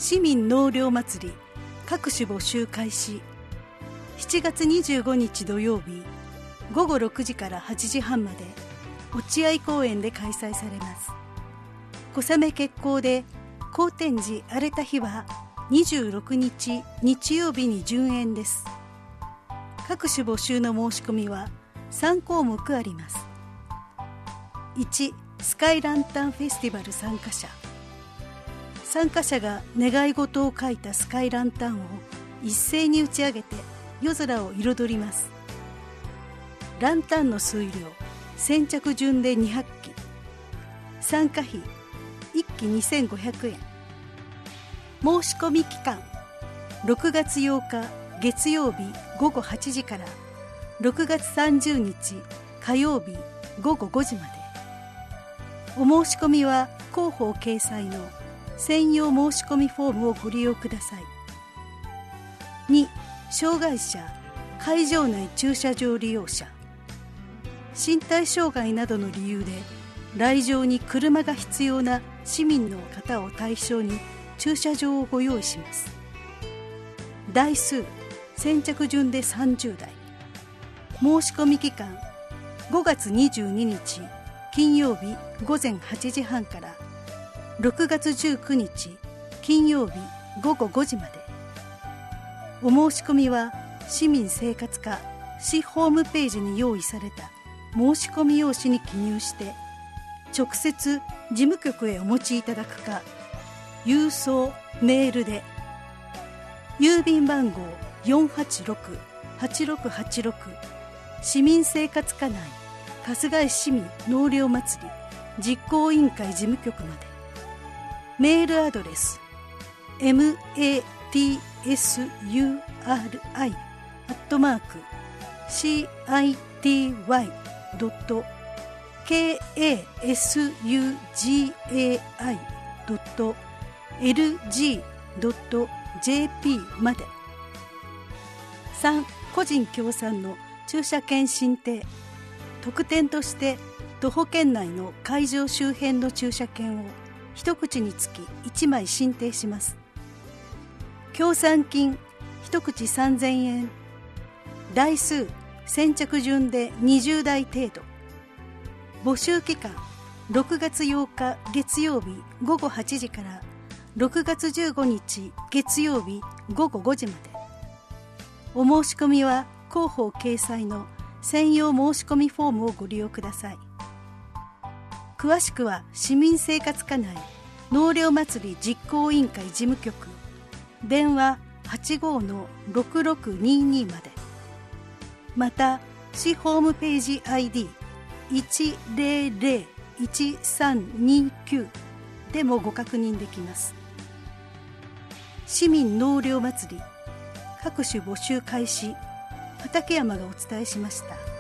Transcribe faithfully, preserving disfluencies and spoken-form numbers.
市民納涼祭り各種募集開始。しちがつにじゅうごにち土曜日ごごろくじからはちじはんまで落合公園で開催されます。小雨決行で好天寺荒れた日はにじゅうろくにち日曜日に順延です。各種募集の申し込みはさんこうもくあります。いち. スカイランタンフェスティバル参加者。参加者が願い事を書いたスカイランタンを一斉に打ち上げて夜空を彩ります。ランタンの数量先着順でにひゃくき。参加費いっきにせんごひゃくえん。申し込み期間ろくがつようか月曜日ごごはちじからろくがつさんじゅうにち火曜日ごごごじまで。お申し込みは広報掲載の専用申し込みフォームをご利用ください。に. 障害者会場内駐車場利用者。身体障害などの理由で来場に車が必要な市民の方を対象に駐車場をご用意します。台数先着順でさんじゅうだい。申し込み期間ごがつにじゅうににち金曜日ごぜんはちじはんからろくがつじゅうくにち金曜日ごごごじまで。お申し込みは市民生活課市ホームページに用意された申し込み用紙に記入して直接事務局へお持ちいただくか、郵送メールで郵便番号 よんはちろくはちろくはちろく 市民生活課内春日井市民納涼祭り実行委員会事務局まで。メールアドレス マツスアットマーク シーアイティーワイドットケーエーエスユージェーアイドットエルジードットジェーピー まで。さん. 個人協賛の駐車券申請。特典として徒歩圏内の会場周辺の駐車券を一口につきいちまい申請します。協賛金一口さんぜんえん。台数先着順でにじゅうだい程度。募集期間ろくがつようか月曜日ごごはちじからろくがつじゅうごにち月曜日ごごごじまで。お申し込みは広報掲載の専用申し込みフォームをご利用ください。詳しくは市民生活課内納涼祭り実行委員会事務局電話 はちごーのろくろくにーにー まで。また市ホームページ アイディーいちぜろぜろいちさんにきゅう でもご確認できます。市民納涼祭り各種募集開始。畠山がお伝えしました。